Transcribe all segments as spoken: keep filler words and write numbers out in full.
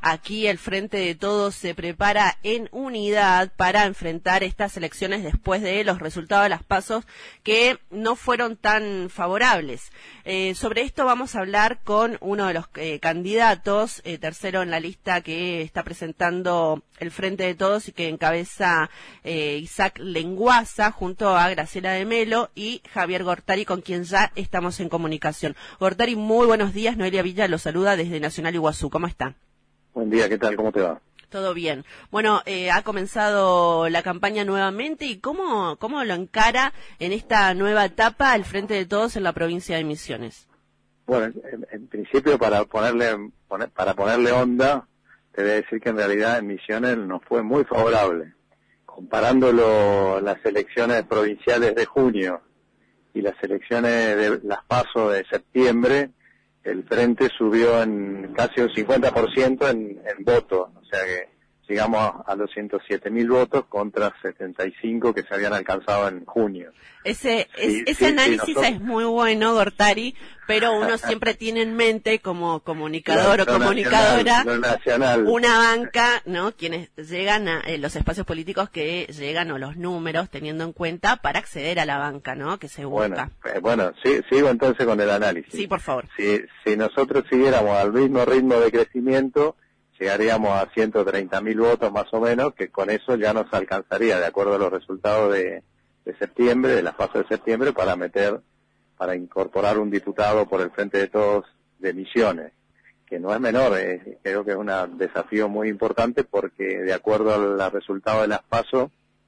aquí el Frente de Todos se prepara en unidad para enfrentar estas elecciones después de los resultados de las PASO que no fueron tan favorables. Eh, sobre esto vamos a hablar con uno de los eh, candidatos, eh, tercero en la lista que está presentando el Frente de Todos y que encabeza eh, Isaac Lenguaza junto a Graciela de Melo y Javier Gortari, con quien ya estamos en comunicación. Gortari, muy buenos días. Noelia Villa lo saluda desde Nacional Iguazú. ¿Cómo está? Buen día, ¿qué tal? ¿Cómo te va? Todo bien. Bueno, eh, ha comenzado la campaña nuevamente y ¿cómo, cómo lo encara en esta nueva etapa el Frente de Todos en la provincia de Misiones? Bueno, en, en principio para ponerle poner, para ponerle onda, te voy a decir que en realidad en Misiones nos fue muy favorable. Comparándolo las elecciones provinciales de junio y las elecciones de las PASO de septiembre, el Frente subió en casi un cincuenta por ciento en, en votos, o sea que llegamos a los ciento siete mil votos contra setenta y cinco que se habían alcanzado en junio. Ese, es, sí, ese sí, análisis sí, nosotros... es muy bueno, Gortari, pero uno siempre tiene en mente como comunicador lo, o comunicadora nacional, nacional. una banca, ¿no? Quienes llegan a eh, los espacios políticos que llegan o los números teniendo en cuenta para acceder a la banca, ¿no? Que se busca. Bueno, eh, bueno sí, sigo entonces con el análisis. Sí, por favor. Si, si nosotros siguiéramos al mismo ritmo de crecimiento, llegaríamos a ciento treinta mil votos más o menos, que con eso ya nos alcanzaría, de acuerdo a los resultados de, de septiembre, de las PASO de septiembre, para meter, para incorporar un diputado por el Frente de Todos de Misiones, que no es menor, eh, creo que es un desafío muy importante porque de acuerdo al resultado de las PASO,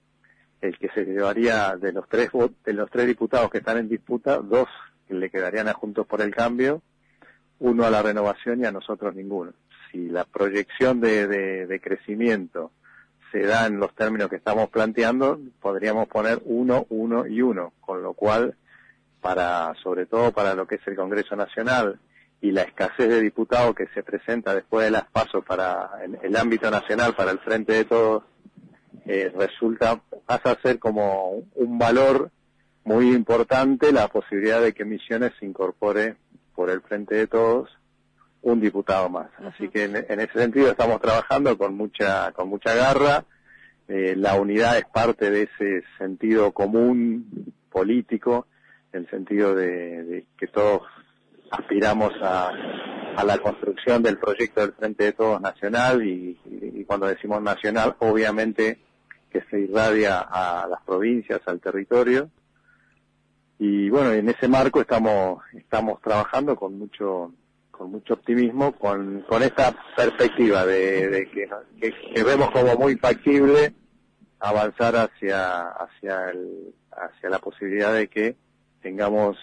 el que se llevaría de los tres de los tres diputados que están en disputa, dos le quedarían a Juntos por el Cambio, uno a la Renovación y a nosotros ninguno. Si la proyección de, de, de crecimiento se da en los términos que estamos planteando, podríamos poner uno, uno y uno, con lo cual, para sobre todo para lo que es el Congreso Nacional y la escasez de diputados que se presenta después de las PASO para el, el ámbito nacional, para el Frente de Todos, eh, resulta, pasa a ser como un valor muy importante la posibilidad de que Misiones se incorpore por el Frente de Todos un diputado más. Uh-huh. Así que en, en ese sentido estamos trabajando con mucha con mucha garra. Eh, la unidad es parte de ese sentido común político, el sentido de, de que todos aspiramos a, a la construcción del proyecto del Frente de Todos nacional y, y, y cuando decimos nacional, obviamente que se irradia a las provincias, al territorio. Y bueno, en ese marco estamos estamos trabajando con mucho con mucho optimismo, con con esta perspectiva de, de que, que, que vemos como muy factible avanzar hacia hacia el hacia la posibilidad de que tengamos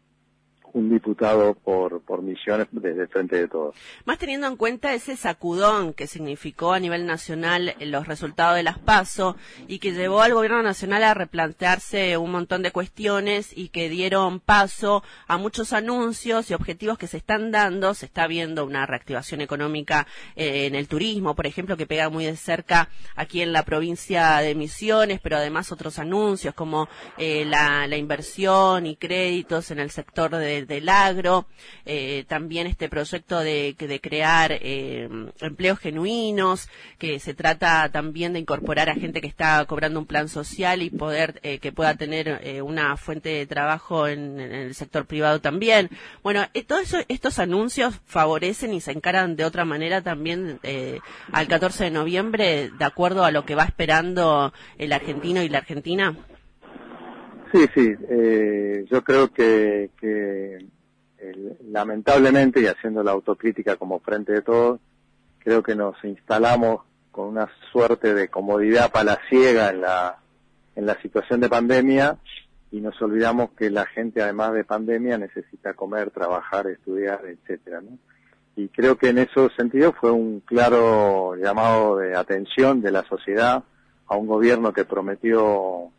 un diputado por por Misiones desde el Frente de Todos. Más teniendo en cuenta ese sacudón que significó a nivel nacional los resultados de las PASO y que llevó al gobierno nacional a replantearse un montón de cuestiones y que dieron paso a muchos anuncios y objetivos que se están dando. Se está viendo una reactivación económica eh, en el turismo, por ejemplo, que pega muy de cerca aquí en la provincia de Misiones, pero además otros anuncios como eh, la, la inversión y créditos en el sector de del agro, eh, también este proyecto de, de crear eh, empleos genuinos, que se trata también de incorporar a gente que está cobrando un plan social y poder eh, que pueda tener eh, una fuente de trabajo en, en el sector privado también. Bueno, eh, todos eso, estos anuncios favorecen y se encaran de otra manera también eh, al catorce de noviembre, de acuerdo a lo que va esperando el argentino y la argentina. Sí, sí, eh, yo creo que, que eh, lamentablemente, y haciendo la autocrítica como Frente de Todos, creo que nos instalamos con una suerte de comodidad palaciega en la, en la situación de pandemia y nos olvidamos que la gente, además de pandemia, necesita comer, trabajar, estudiar, etcétera, ¿no? Y creo que en esos sentidos fue un claro llamado de atención de la sociedad a un gobierno que prometió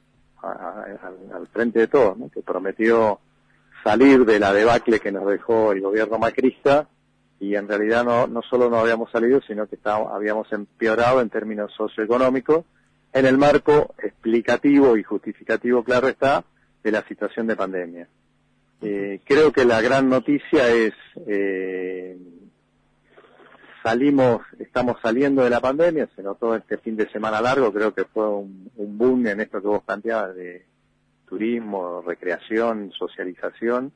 Al, al Frente de Todos, ¿no? Que prometió salir de la debacle que nos dejó el gobierno macrista y en realidad no no solo no habíamos salido, sino que estábamos, habíamos empeorado en términos socioeconómicos en el marco explicativo y justificativo, claro está, de la situación de pandemia. Eh, creo que la gran noticia es eh, salimos, estamos saliendo de la pandemia, se notó este fin de semana largo, creo que fue un, un boom en esto que vos planteabas de turismo, recreación, socialización.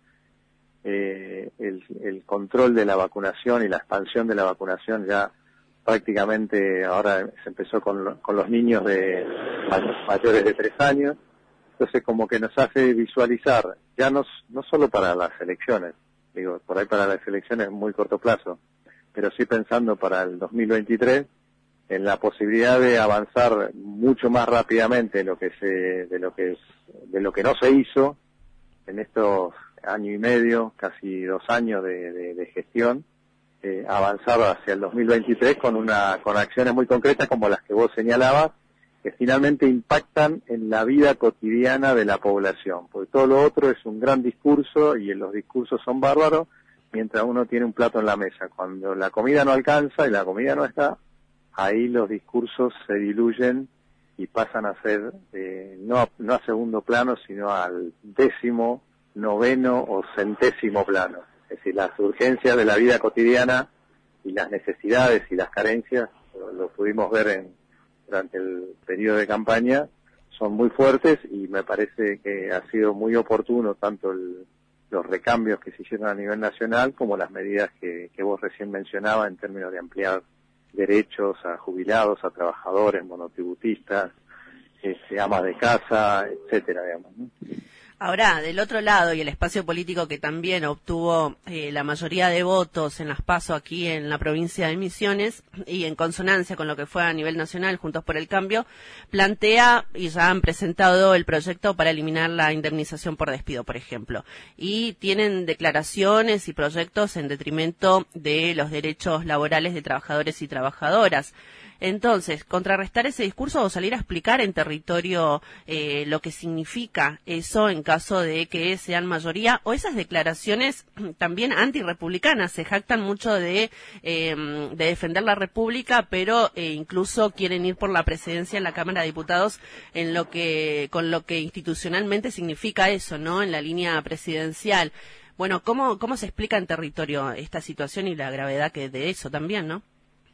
Eh, el, el control de la vacunación y la expansión de la vacunación ya prácticamente ahora se empezó con, lo, con los niños de mayores de tres años, entonces como que nos hace visualizar, ya no, no solo para las elecciones, digo, por ahí para las elecciones muy corto plazo, pero sí pensando para el dos mil veintitrés en la posibilidad de avanzar mucho más rápidamente de lo que se, de lo que es, de lo que no se hizo en estos año y medio, casi dos años de, de, de gestión, eh, avanzar hacia el dos mil veintitrés con una, con acciones muy concretas como las que vos señalabas, que finalmente impactan en la vida cotidiana de la población, porque todo lo otro es un gran discurso y los discursos son bárbaros mientras uno tiene un plato en la mesa. Cuando la comida no alcanza y la comida no está, ahí los discursos se diluyen y pasan a ser eh, no, a, no a segundo plano, sino al décimo, noveno o centésimo plano. Es decir, las urgencias de la vida cotidiana y las necesidades y las carencias, lo, lo pudimos ver en, durante el periodo de campaña, son muy fuertes y me parece que ha sido muy oportuno tanto el los recambios que se hicieron a nivel nacional como las medidas que, que vos recién mencionabas en términos de ampliar derechos a jubilados, a trabajadores, monotributistas, este, amas de casa, etcétera, digamos, ¿no? Ahora, del otro lado, y el espacio político que también obtuvo eh, la mayoría de votos en las PASO aquí en la provincia de Misiones, y en consonancia con lo que fue a nivel nacional, Juntos por el Cambio, plantea, y ya han presentado el proyecto para eliminar la indemnización por despido, por ejemplo, y tienen declaraciones y proyectos en detrimento de los derechos laborales de trabajadores y trabajadoras. Entonces, contrarrestar ese discurso o salir a explicar en territorio eh, lo que significa eso en caso de que sean mayoría, o esas declaraciones también antirrepublicanas, se jactan mucho de, eh, de defender la república, pero eh, incluso quieren ir por la presidencia en la Cámara de Diputados en lo que, con lo que institucionalmente significa eso, ¿no? En la línea presidencial. Bueno, ¿cómo, cómo se explica en territorio esta situación y la gravedad que de eso también, ¿no?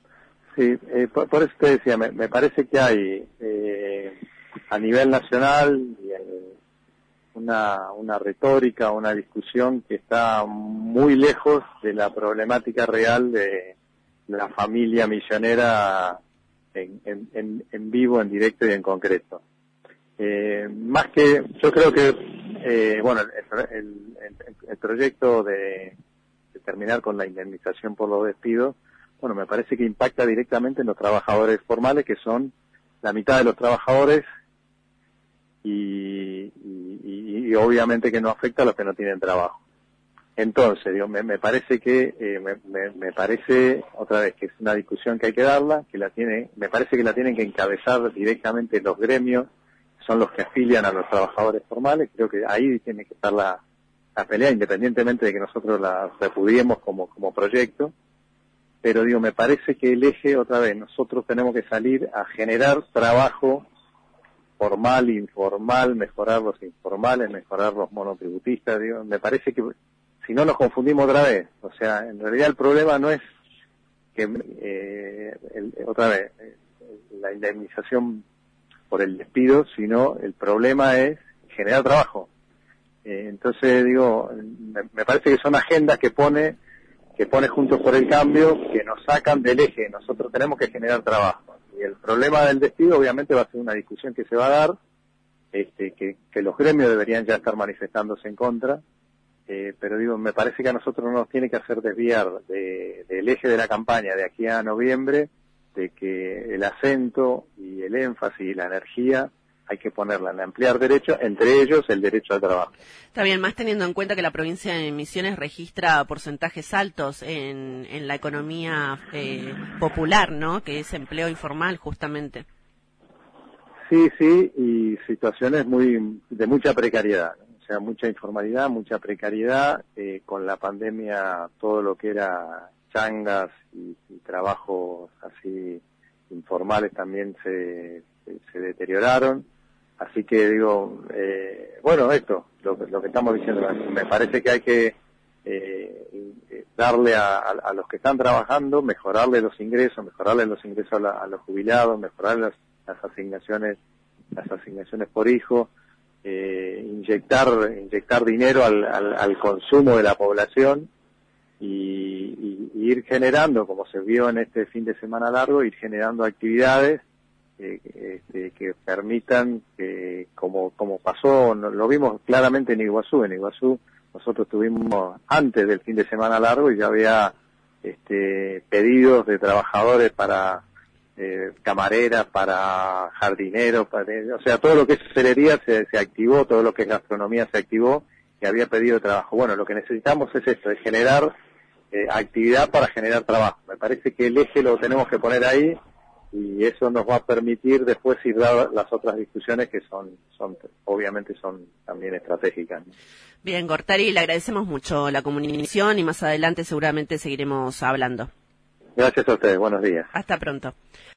Sí, eh, por, por eso te decía, me, me parece que hay eh, a nivel nacional eh, una, una retórica, una discusión que está muy lejos de la problemática real de la familia misionera en, en, en, en vivo, en directo y en concreto. Eh, más que, yo creo que, eh, bueno, el, el, el, el proyecto de, de terminar con la indemnización por los despidos, bueno, me parece que impacta directamente en los trabajadores formales, que son la mitad de los trabajadores, y, y, y obviamente que no afecta a los que no tienen trabajo. Entonces, digo, me, me parece que, eh, me, me, me parece, otra vez, que es una discusión que hay que darla, que la tiene, me parece que la tienen que encabezar directamente los gremios, son los que afilian a los trabajadores formales. Creo que ahí tiene que estar la, la pelea, independientemente de que nosotros la repudiemos como, como proyecto. Pero digo, me parece que el eje, otra vez, nosotros tenemos que salir a generar trabajo formal, informal, mejorar los informales, mejorar los monotributistas. Digo, me parece que si no nos confundimos otra vez, o sea, en realidad el problema no es que, eh, el, otra vez, la indemnización por el despido, sino el problema es generar trabajo. Eh, entonces, digo, me, me parece que son agendas que pone que pone Juntos por el Cambio, que nos sacan del eje. Nosotros tenemos que generar trabajo. Y el problema del despido obviamente va a ser una discusión que se va a dar, este, que, que los gremios deberían ya estar manifestándose en contra, eh, pero digo, me parece que a nosotros no nos tiene que hacer desviar de, del eje de la campaña de aquí a noviembre, de que el acento y el énfasis y la energía hay que ponerla en ampliar derechos, entre ellos el derecho al trabajo. Está bien, más teniendo en cuenta que la provincia de Misiones registra porcentajes altos en, en la economía eh, popular, ¿no? Que es empleo informal, justamente. Sí, sí, y situaciones muy de mucha precariedad, ¿no? O sea, mucha informalidad, mucha precariedad, eh, con la pandemia todo lo que era changas y, y trabajos así informales también se, se, se deterioraron. Así que digo, eh, bueno, esto, lo, lo que estamos diciendo, me parece que hay que eh, eh, darle a, a, a los que están trabajando, mejorarle los ingresos, mejorarle los ingresos a, la, a los jubilados, mejorar las, las asignaciones, las asignaciones por hijo, eh, inyectar, inyectar dinero al, al, al consumo de la población y, y, y ir generando, como se vio en este fin de semana largo, ir generando actividades eh, este, que permitan que, como, como pasó, lo vimos claramente en Iguazú, en Iguazú nosotros tuvimos antes del fin de semana largo y ya había este, pedidos de trabajadores para eh, camareras, para jardineros, para, o sea, todo lo que es hostelería se, se activó, todo lo que es gastronomía se activó y había pedido de trabajo. Bueno, lo que necesitamos es esto, es generar eh, actividad para generar trabajo. Me parece que el eje lo tenemos que poner ahí y eso nos va a permitir después ir a las otras discusiones que son, son obviamente son también estratégicas, ¿no? Bien, Gortari, le agradecemos mucho la comunicación y más adelante seguramente seguiremos hablando. Gracias a ustedes, buenos días. Hasta pronto.